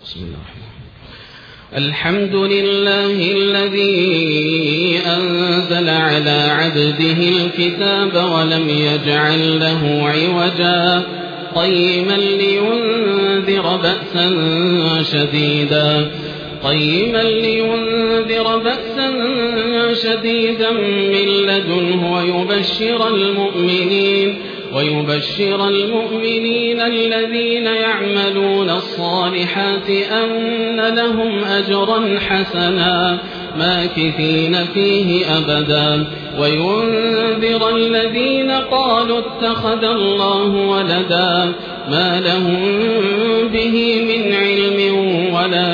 بسم الله الحمد لله الذي أنزل على عبده الكتاب ولم يجعل له عوجا قيما لينذر بأسا شديدا من لدنه ويبشر المؤمنين الذين يعملون الصالحات أن لهم أجرا حسنا ماكثين فيه أبدا وينذر الذين قالوا اتخذ الله ولدا ما لهم به من علم ولا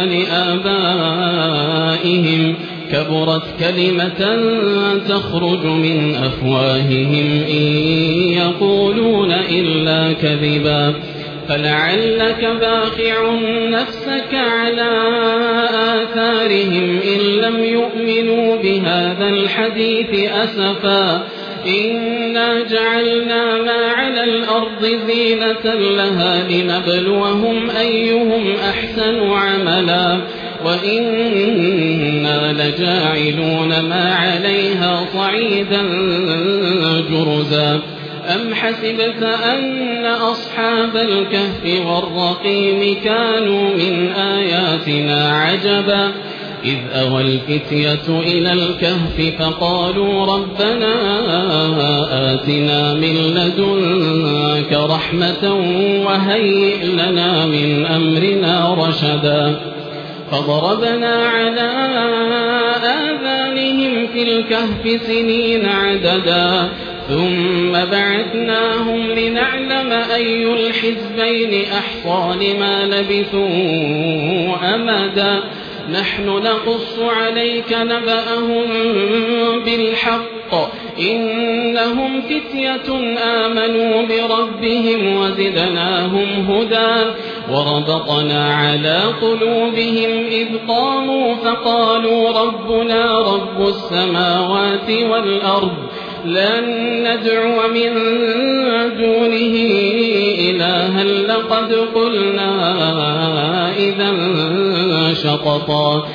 لآبائهم كبرت كلمة تخرج من أفواههم إن يقولون إلا كذبا فلعلك باخع نفسك على آثارهم إن لم يؤمنوا بهذا الحديث أسفا إنا جعلنا ما على الأرض زينة لها لنبلوهم أيهم أحسن عملا وإنا لجاعلون ما عليها صعيدا جرزا أم حسبت أن أصحاب الكهف والرقيم كانوا من آياتنا عجبا إذ أوى الفتية إلى الكهف فقالوا ربنا آتنا من لدنك رحمة وهيئ لنا من أمرنا رشدا فضربنا على آذانهم في الكهف سنين عددا ثم بعثناهم لنعلم أي الحزبين أحصى لما لبثوا أمدا نحن نقص عليك نبأهم بالحق إنهم فتية آمنوا بربهم وزدناهم هدى وربطنا على قلوبهم إذ قاموا فقالوا ربنا رب السماوات والأرض لن ندعو من دونه إلها لقد قلنا إذا شططا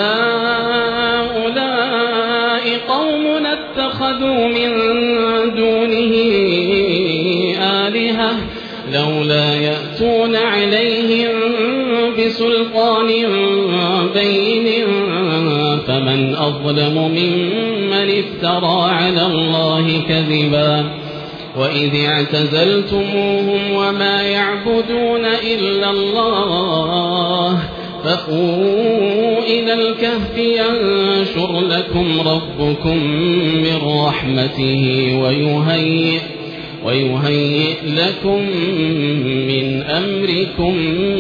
هؤلاء قومنا اتخذوا من دونه آلهة لولا يأتون عليهم بسلطان بين فمن أظلم ممن افترى على الله كذبا وإذ اعتزلتموهم وما يعبدون إلا الله فأووا إلى الكهف ينشر لكم ربكم من رحمته ويهيئ لكم من أمركم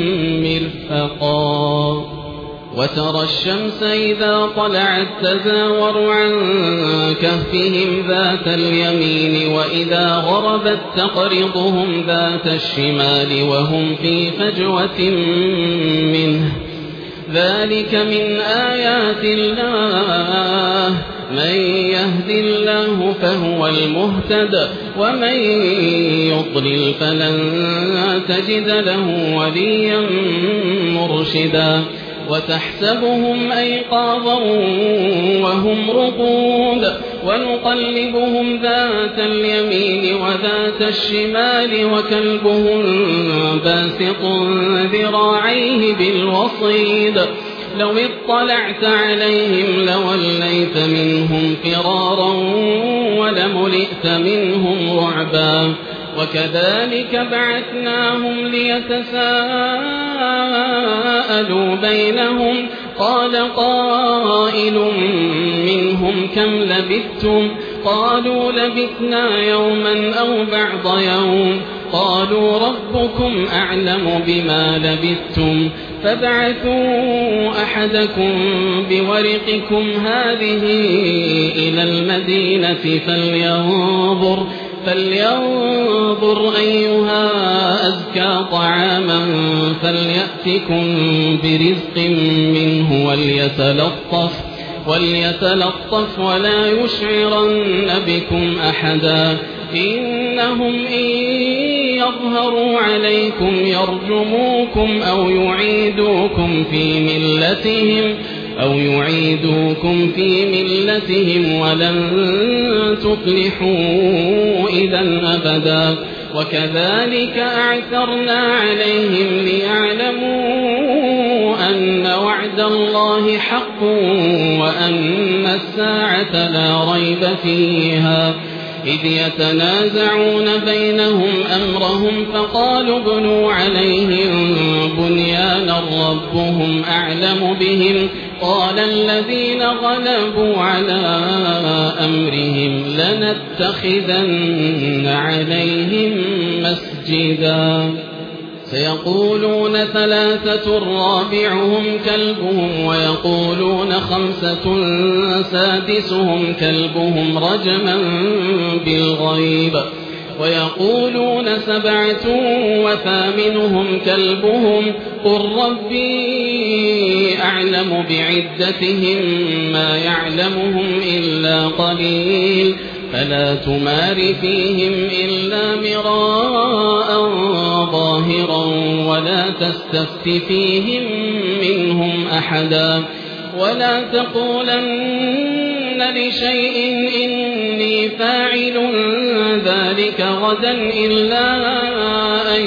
مرفقا وترى الشمس إذا طلعت تزاور عن كهفهم ذات اليمين وإذا غربت تقرضهم ذات الشمال وهم في فجوة منه ذلك من آيات الله من يهد الله فهو المهتد ومن يضلل فلن تجد له وليا مرشدا وتحسبهم أيقاظا وهم رقود ونقلبهم ذات اليمين وذات الشمال وكلبهم باسط ذراعيه بالوصيد لو اطلعت عليهم لوليت منهم فرارا ولملئت منهم رعبا وكذلك بعثناهم ليتساءلوا بينهم قال قائل منهم كم لبثتم قالوا لبثنا يوما أو بعض يوم قالوا ربكم أعلم بما لبثتم فابعثوا أحدكم بورقكم هذه إلى المدينة فلينظر أيها أزكى طعاما فليأتكم برزق منه وليتلطف ولا يشعرن بكم أحدا إنهم إن يظهروا عليكم يرجموكم أو يعيدوكم في ملتهم ولن تفلحوا إذا أبدا وكذلك أعثرنا عليهم ليعلموا أن وعد الله حق وأن الساعة لا ريب فيها إذ يتنازعون بينهم أمرهم فقالوا ابنوا عليهم بنيانا ربهم أعلم بهم قال الذين غلبوا على أمرهم لنتخذن عليهم مسجدا سيقولون 3 رابعهم كلبهم ويقولون 5 سادسهم كلبهم رجما بالغيب ويقولون 7 وثامنهم كلبهم قل ربي أعلم بعدتهم ما يعلمهم إلا قليل فلا تمار فيهم إلا مراء ظاهرا ولا تستفت فيهم منهم أحدا ولا تقولن لشيء إني فاعل ذلك غدا إلا أن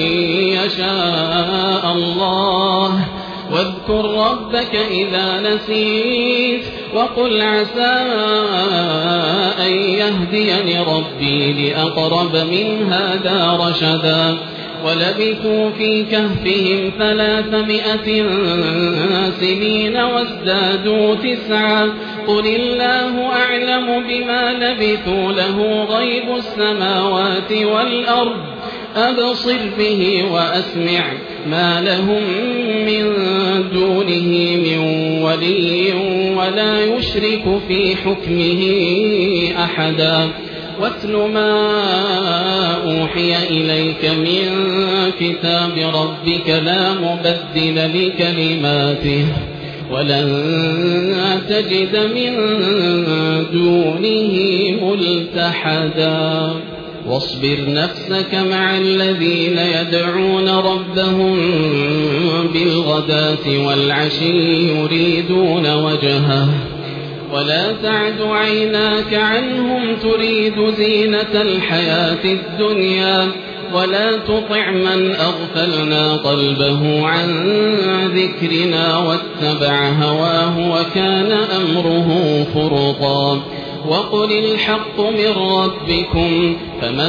يشاء الله واذكر ربك إذا نسيت وقل عسى أن يهديني ربي لأقرب من هذا رشدا ولبثوا في كهفهم 300 سنين وازدادوا 9 قل الله أعلم بما لبثوا له غيب السماوات والأرض أبصر به وأسمع ما لهم من دونه من ولي ولا يشرك في حكمه أحدا واتل ما أوحي إليك من كتاب ربك لا مبدل لكلماته ولن تجد من دونه ملتحدا واصبر نفسك مع الذين يدعون ربهم بالغداة والعشي يريدون وجهه ولا تعد عيناك عنهم تريد زينة الحياة الدنيا ولا تطع من أغفلنا قلبه عن ذكرنا واتبع هواه وكان أمره فرطا وقل الحق من ربكم فمن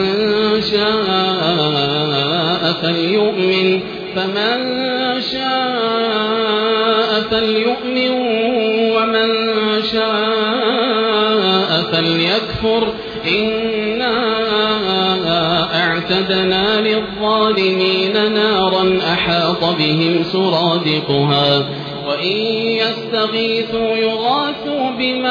شاء فليؤمن ومن شاء فليكفر إنا أعتدنا للظالمين نارا أحاط بهم سرادقها وإن يستغيثوا يغاثوا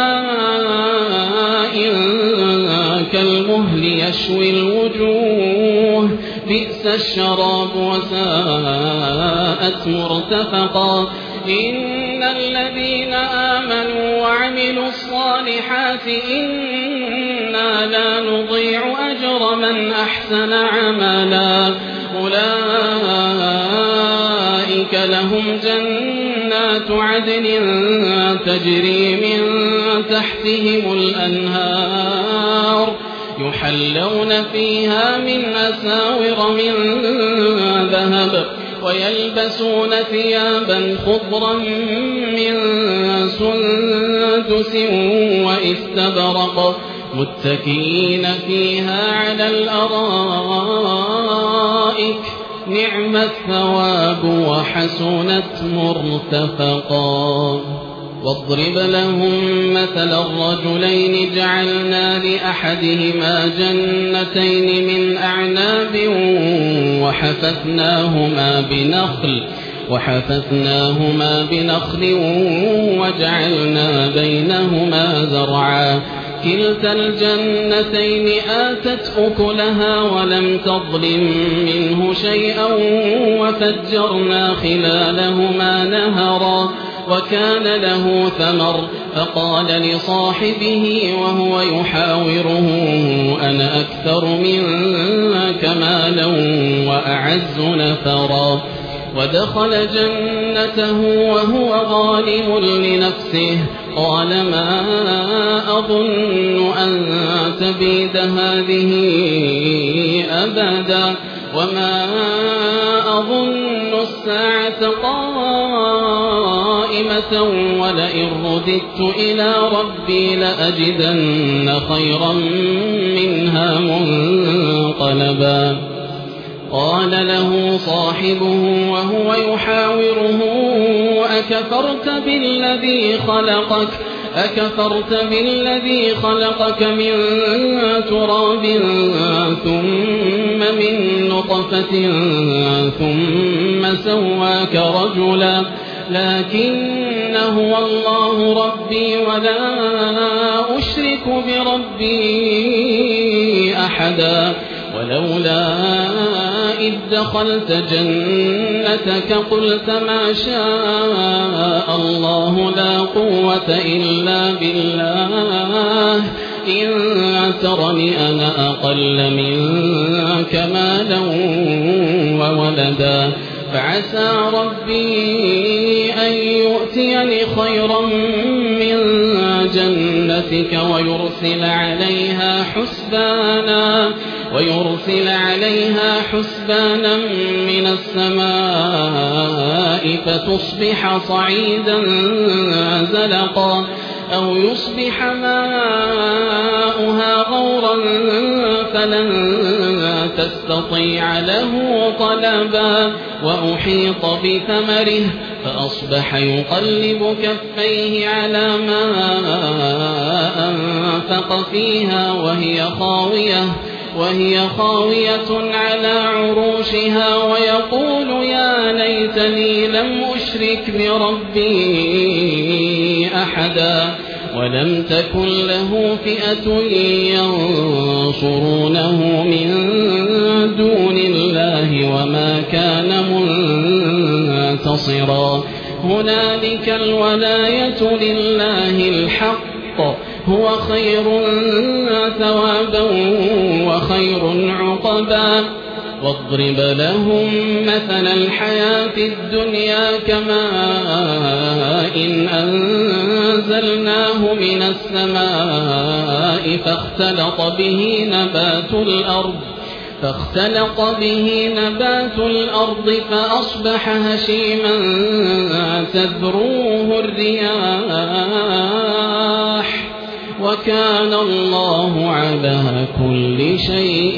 بماء كالمهل يشوي الوجوه بئس الشراب وساءت مرتفقا إن الذين آمنوا وعملوا الصالحات إنا لا نضيع أجر من أحسن عملا أولئك لهم جنات عدن تجري من تحتهم الأنهار يحلون فيها من أساور من ذهب ويلبسون ثيابا خضرا من سندس واستبرق متكئين فيها على الأرائك نعم الثواب وحسنت مرتفقا واضرب لهم مثل الرجلين جعلنا لأحدهما جنتين من أعناب وحففناهما بنخل وجعلنا بينهما زرعا كلتا الجنتين آتت أكلها ولم تظلم منه شيئا وفجرنا خلالهما نهرا وكان له ثمر فقال لصاحبه وهو يحاوره أنا أكثر منك مالا وأعز نفرا ودخل جنته وهو ظالم لنفسه قال ما أظن أن تبيد هذه أبدا وما أظن الساعة قائمة ولئن رددت إلى ربي لأجدن خيرا منها منقلبا قال له صاحبه وهو يحاوره أكفرت بالذي خلقك من تراب ثم من نطفة ثم سواك رجلا لكن هو الله ربي ولا أشرك بربي أحدا ولولا إذ دخلت جنتك قلت ما شاء الله لا قوة إلا بالله إن ترني أنا أقل منك مالا وولدا فعسى ربي أن يؤتيني خيرا من جنتك ويرسل عليها حسبانا من السماء فتصبح صعيدا زلقا أو يصبح ماؤها غورا فلن تستطيع له طلبا وأحيط بثمره فأصبح يقلب كفيه على ما أنفق فيها وهي خاوية على عروشها ويقول يا ليتني لم أشرك بربي أحدا ولم تكن له فئة ينصرونه من دون الله وما كان منتصرا هنالك الولاية لله الحق هو خير ثوابا وخير عقبا واضرب لهم مثل الحياة الدنيا كماء إن أنزلناه من السماء فاختلط به نبات الأرض فأصبح هشيما تذروه الرياح وكان الله على كل شيء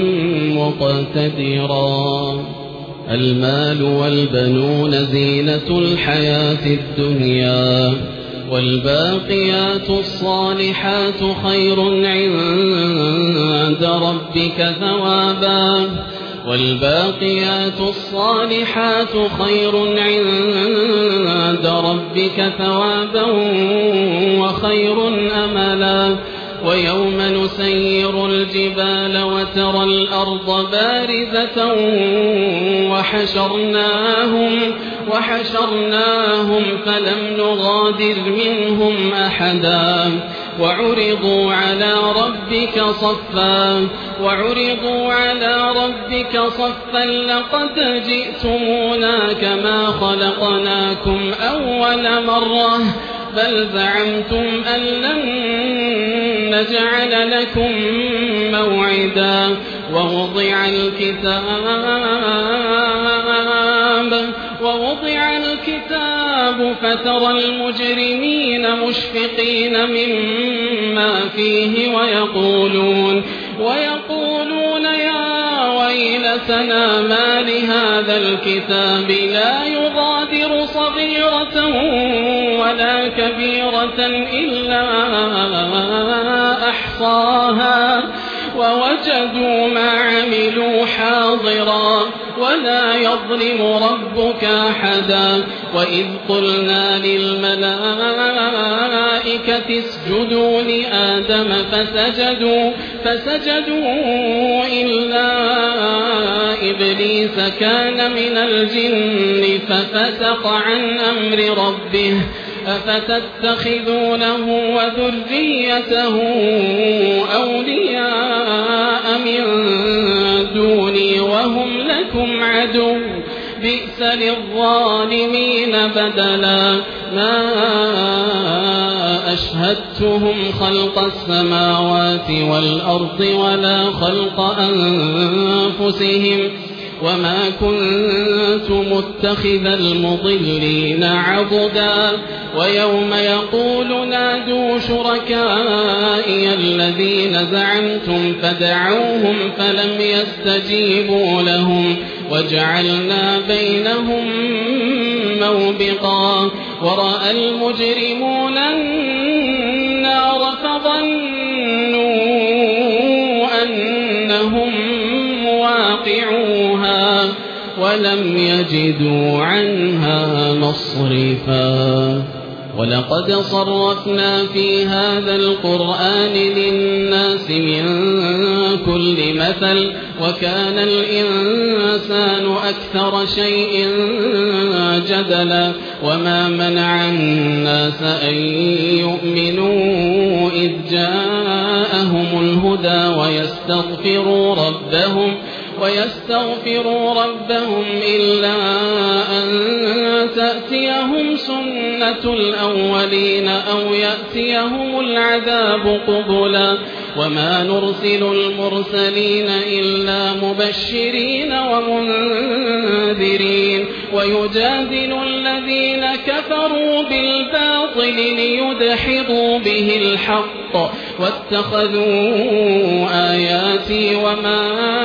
مقتدرا المال والبنون زينة الحياة الدنيا والباقيات الصالحات خير عند ربك ثوابا وخير أملا ويوم نسير الجبال وترى الأرض بارزة وحشرناهم فلم نغادر منهم أحدا وعرضوا على ربك صفا لقد جئتمونا كما خلقناكم أول مرة بل زعمتم أن لن نجعل لكم موعدا ووضع الكتاب فترى المجرمين مشفقين مما فيه ويقولون يا ويلتنا ما لهذا الكتاب لا يغادر صغيرة ولا كبيرة إلا أحصاها ووجدوا ما عملوا حاضرا ولا يظلم ربك أحدا وإذ قلنا للملائكة اسجدوا لآدم فسجدوا إلا إبليس كان من الجن ففسق عن أمر ربه أفتتخذونه وذريته أولياء من دوني وهم لكم عدو بئس للظالمين بدلا ما أشهدتهم خلق السماوات والأرض ولا خلق أنفسهم وما كنت متخذ المضلين عضدا ويوم يقول نادوا شركائي الذين زعمتم فدعوهم فلم يستجيبوا لهم وجعلنا بينهم موبقا ورأى المجرمون النار فظنوا أنهم مواقعوها ولم يجدوا عنها مصرفا ولقد صرفنا في هذا القرآن للناس من كل مثل وكان الإنسان أكثر شيء جدلا وما منع الناس أن يؤمنوا إذ جاءهم الهدى ويستغفروا ربهم إلا أن تأتيهم سنة الأولين أو يأتيهم العذاب قبلا وما نرسل المرسلين إلا مبشرين ومنذرين ويجادل الذين كفروا بالباطل ليدحضوا به الحق واتخذوا آياتي وما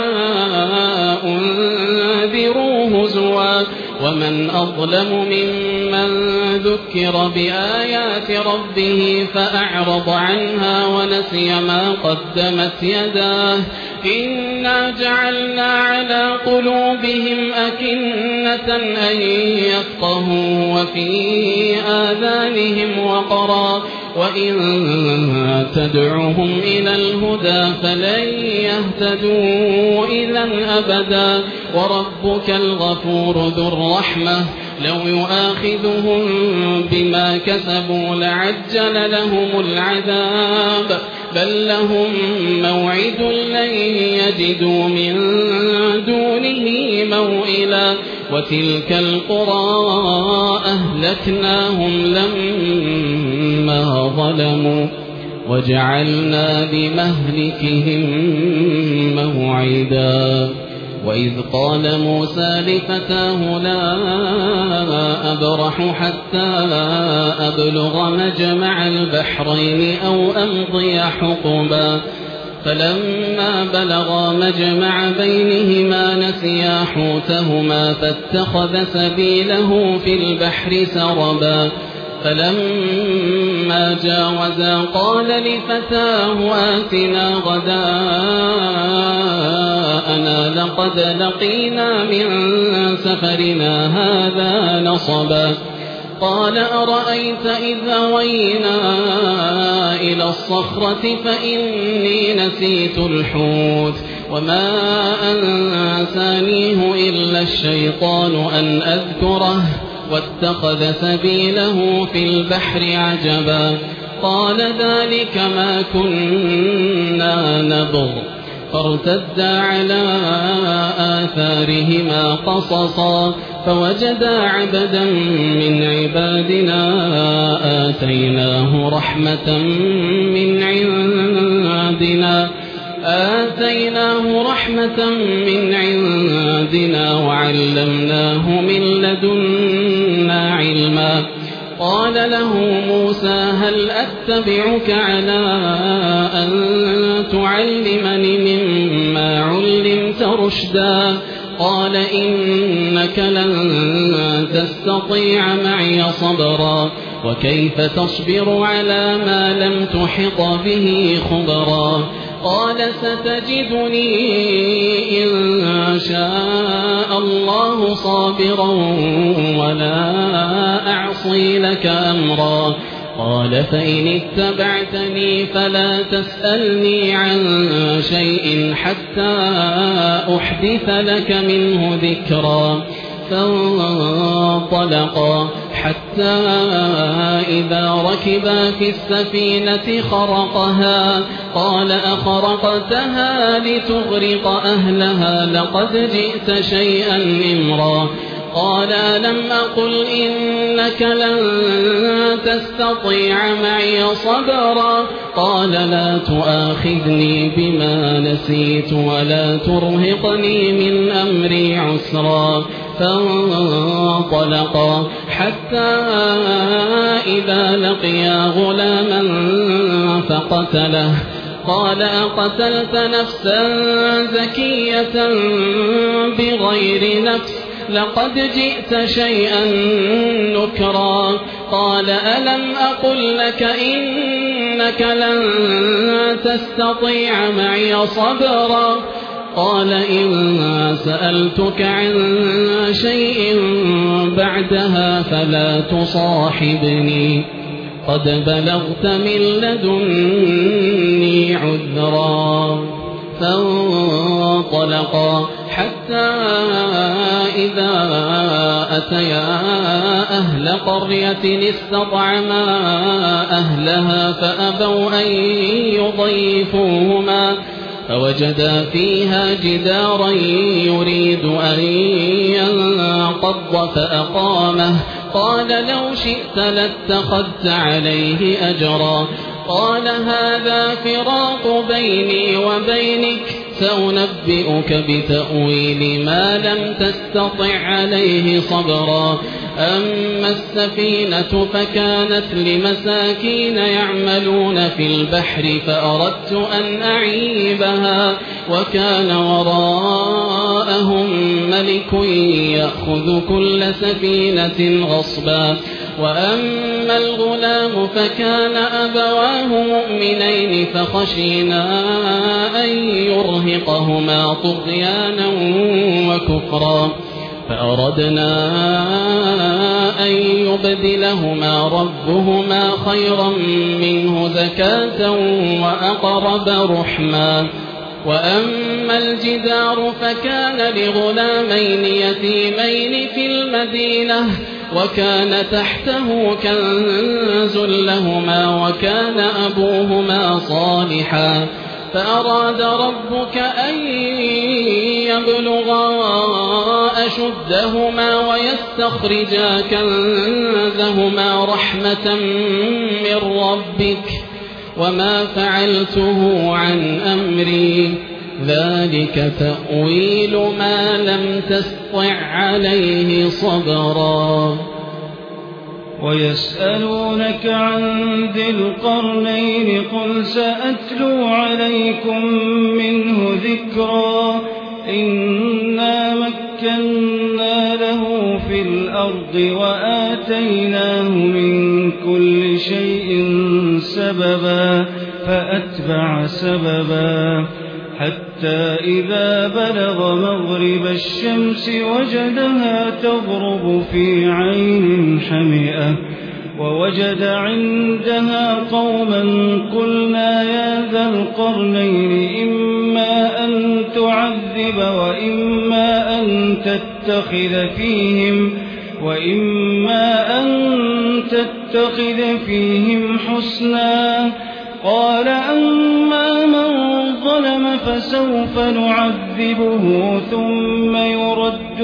أنذروا هزوا ومن أظلم ممن ذكر بآيات ربه فأعرض عنها ونسي ما قدمت يداه إنا جعلنا على قلوبهم أكنة أن يفقهوا وفي آذانهم وقرا وإن تدعهم إلى الهدى فلن يهتدوا إذا أبدا وربك الغفور ذو الرحمة لو يؤاخذهم بما كسبوا لعجل لهم العذاب بل لهم موعد لن يجدوا من دونه موئلا وتلك القرى أهلكناهم لما ظلموا وجعلنا لمهلكهم موعدا وإذ قال موسى لفتاه لا أبرح حتى أبلغ مجمع البحرين أو أمضي حقبا فلما بلغا مجمع بينهما نسيا حوتهما فاتخذ سبيله في البحر سربا فلما جاوزا قال لفتاه آتنا غداءنا لقد لقينا من سفرنا هذا نصبا قال أرأيت إذ أوينا إلى الصخرة فإني نسيت الحوت وما أنسانيه إلا الشيطان أن أذكره واتخذ سبيله في البحر عجبا قال ذلك ما كنا نبغ فارتدا على آثارهما قصصا فوجدا عبدا من عبادنا آتيناه رحمة من عندنا وعلمناه من لدنا علما قال له موسى هل أتبعك على أن تعلمني مما علمت رشدا قال إنك لن تستطيع معي صبرا وكيف تصبر على ما لم تحط به خبرا قال ستجدني إن شاء الله صابرا ولا أعصي لك أمرا قال فإن اتبعتني فلا تسألني عن شيء حتى أحدث لك منه ذكرا فانطلقا حتى إذا ركبا في السفينة خرقها قال أخرقتها لتغرق أهلها لقد جئت شيئا إمرا قال ألم أقل إنك لن تستطيع معي صبرا قال لا تؤاخذني بما نسيت ولا ترهقني من أمري عسرا فانطلقا حتى إذا لقيا غلاما فقتله قال أقتلت نفسا زكية بغير نفس لقد جئت شيئا نكرا قال ألم أقل لك إنك لن تستطيع معي صبرا قال إن سألتك عن شيء بعدها فلا تصاحبني قد بلغت من لدني عذرا فانطلقا حتى إذا أتيا أهل قرية استطعما أهلها فأبوا أن يضيفوهما فوجدا فيها جدارا يريد أن ينقض فأقامه قال لو شئت لاتخذت عليه أجرا قال هذا فراق بيني وبينك سأنبئك بتأويل ما لم تستطع عليه صبرا أما السفينة فكانت لمساكين يعملون في البحر فأردت أن أعيبها وكان وراءهم ملك يأخذ كل سفينة غصبا وأما الغلام فكان أبواه مؤمنين فخشينا أن يرهقهما طغيانا وكفرا فأردنا أن يبدلهما ربهما خيرا منه زكاة وأقرب رحما وأما الجدار فكان لغلامين يتيمين في المدينة وكان تحته كنز لهما وكان أبوهما صالحا فأراد ربك أن يبلغا أشدهما ويستخرجا كنزهما رحمة من ربك وما فعلته عن أمري ذلك تأويل ما لم تستطع عليه صبرا ويسألونك عن ذي القرنين قل سأتلو عليكم منه ذكرا إنا مكنا له في الأرض وآتيناه من كل شيء سببا فأتبع سببا حتى إذا بلغ مغرب الشمس وجدها تغرب في عين حمئة ووجد عندها قوما قلنا يا ذا القرنين إما أن تعذب وإما أن تتخذ فيهم حسنا قال أما من ظلم فسوف نعذبه ثم يرد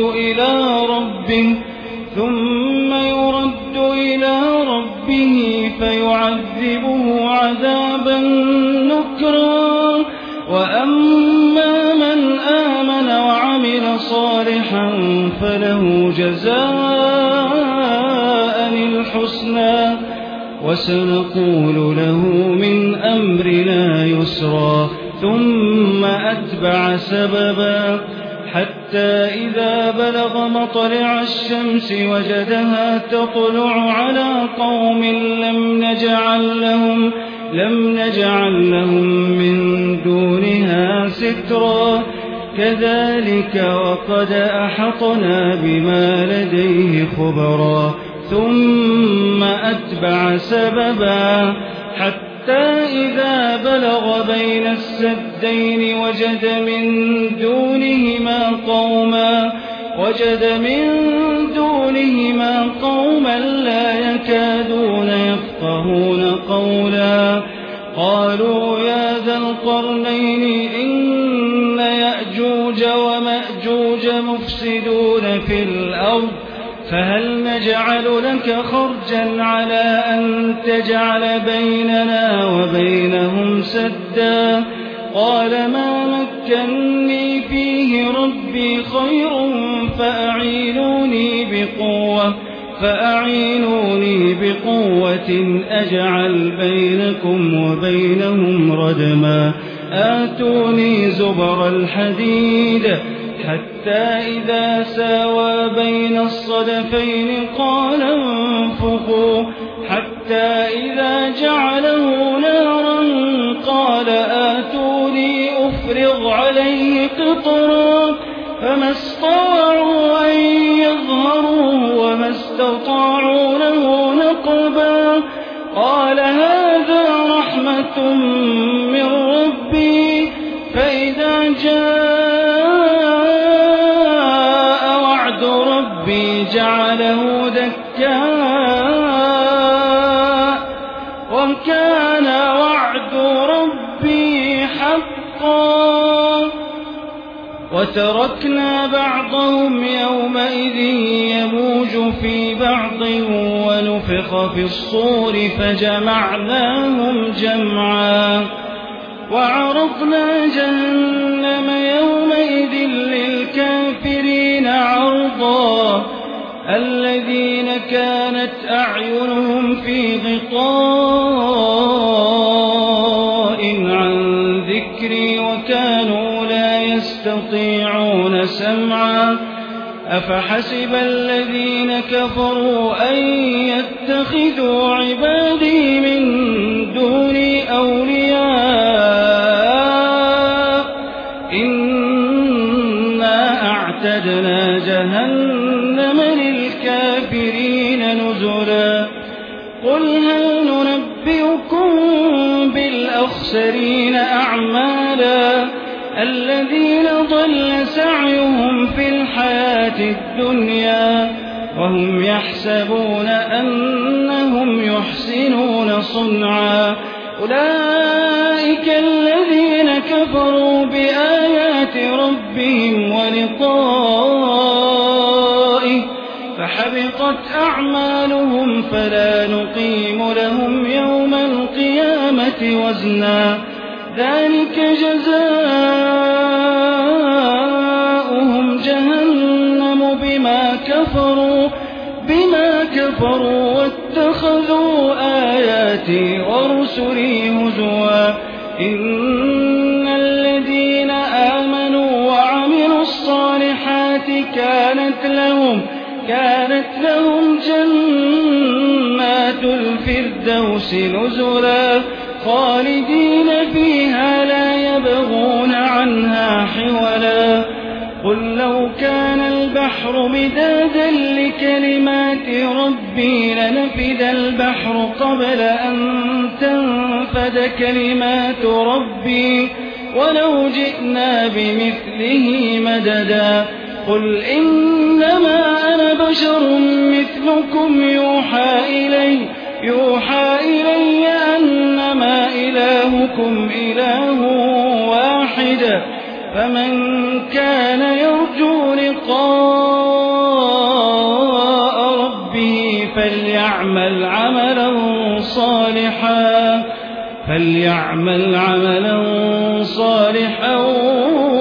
إلى ربه فيعذبه عذابا نكرا وأما من آمن وعمل صالحا فله جزاء الحسنى وسنقول له من أمرنا يسرا ثم أتبع سببا حتى إذا بلغ مطلع الشمس وجدها تطلع على قوم لم نجعل لهم من دونها سترا كذلك وقد أحطنا بما لديه خبرا ثم أتبع سببا حتى إذا بلغ بين السدين وجد من دونهما قوما وجد من دونهما قوما لا يكادون يفقهون قولا قالوا يا ذا القرنين إن يأجوج ومأجوج مفسدون في الأرض فهل نجعل لك خرجا على أن تجعل بيننا وبينهم سدا قال ما مكني فيه ربي خير فأعينوني بقوة أجعل بينكم وبينهم ردما آتوني زبر الحديد حتى إذا ساوى بين الصدفين قال انفخوا حتى إذا جعله نارا قال آتوني أفرغ عليه قطرا فما استطاعوا أن يظهروه وما استطاعوا له نقبا قال هذا رحمة من ربي فإذا جاء وعد ربي جعله دكاء وكان وعد ربي حقا وتركنا بعضهم يومئذ يموج في بعض ونفخ في الصور فجمعناهم جمعا وعرضنا جهنم يومئذ للكافرين عرضا الذين كانت أعينهم في غطاء عن ذكري وكانوا لا يستطيعون سمعا أفحسب الذين كفروا أن يتخذوا عبادي من دوني أولياء إنا أعتدنا جهنم للكافرين نزلا قل هل ننبئكم بالأخسرين أعمالا الذين ضل سعيهم في الحياة الدنيا وهم يحسبون أنهم يحسنون صنعا أولئك الذين كفروا بآيات ربهم ولقائه فحبطت أعمالهم فلا نقيم لهم يوم القيامة وزنا ذلك جزاؤهم جهنم بما كفروا واتخذوا آياتي ورسلي هزوا إن الذين آمنوا وعملوا الصالحات كانت لهم جنات الفردوس نزلا خالدين فيها لا يبغون عنها حولا قل لو كان البحر مدادا لكلمات ربي لنفد البحر قبل أن تنفد كلمات ربي ولو جئنا بمثله مددا قل إنما أنا بشر مثلكم يوحى إلي أنما إلهكم إله واحد فمن كان يرجو لقاء ربه فليعمل عملا